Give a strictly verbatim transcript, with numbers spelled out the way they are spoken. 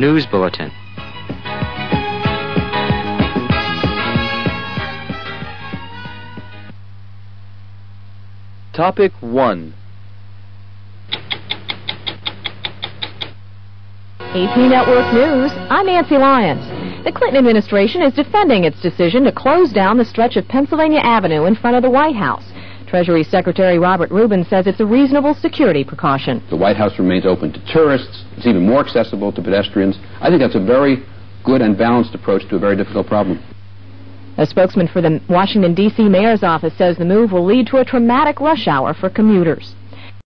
News Bulletin. Topic one. A P Network News, I'm Nancy Lyons. The Clinton administration is defending its decision to close down the stretch of Pennsylvania Avenue in front of the White House. Treasury Secretary Robert Rubin says it's a reasonable security precaution. The White House remains open to tourists. It's even more accessible to pedestrians. I think that's a very good and balanced approach to a very difficult problem. A spokesman for the Washington, D C mayor's office says the move will lead to a traumatic rush hour for commuters.